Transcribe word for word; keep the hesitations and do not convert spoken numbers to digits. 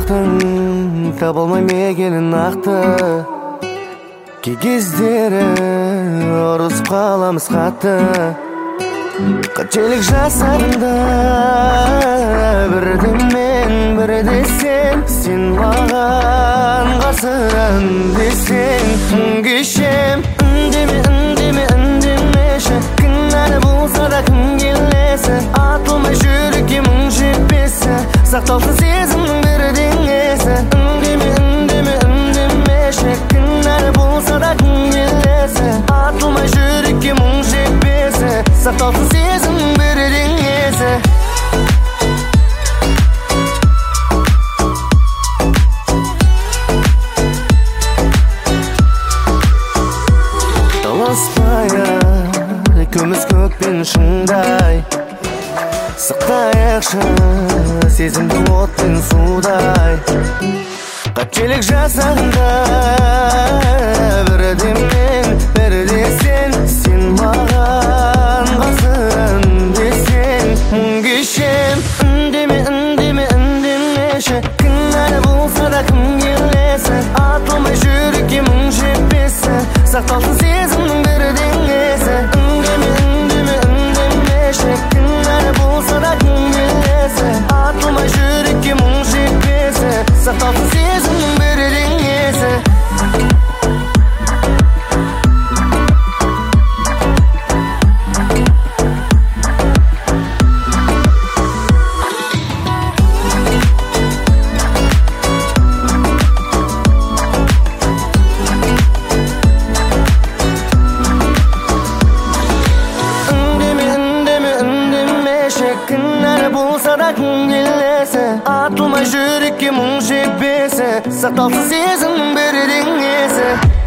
жақтың табылмай мекенін ақты. Кей кездері ұрысып қаламыз қатты. Қателік жасағанда бірде мен, бірде сен. Сен маған қарсы үндесең кешем. Үндеме, үндеме, үндемеші. Кінәлі болса да кім келесі. Атылмай жүрекке мұң жетпесі. Сақталсын сезімнің бір деңесі. Үндеме, үндеме, үндемеші. Кінәлі болса да кім келесі. Атылмай жүрекке мұң жетпесі. Сақталсын сезімнің бір деңесі. Таласпайық екеуміз көк пен шыңдай. Сақтайықшы сезімді от пен судай. Қателік жасағанда бірде мен, бірде сен. Сен маған қарсы үндесең мұң кешем. Үндеме, үндеме, үндемеші. Кінәлі болса да кім келесі. Атылмай жүрекке мұң жетпесі. Сақталсын сезімнің бір деңесі. Үндеме, үндеме, үндемеші. Кінәлі болса да кім келесі. Атылмай жүрекке мұң жетпесі. Сақталсын сезімнің бір деңесі. Кінәлі болса да кім келесі. Атылмай жүрекке мұң жетпесі. Сақталсын сезімнің бір деңесі.